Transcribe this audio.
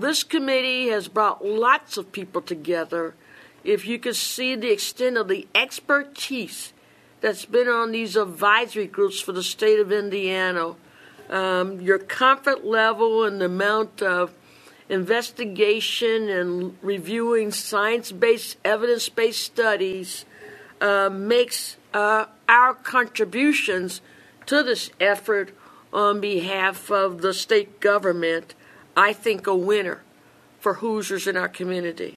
this committee has brought lots of people together, if you could see the extent of the expertise that's been on these advisory groups for the state of Indiana, your comfort level and the amount of investigation and reviewing science-based, evidence-based studies makes our contributions to this effort on behalf of the state government, I think, a winner for Hoosiers in our community.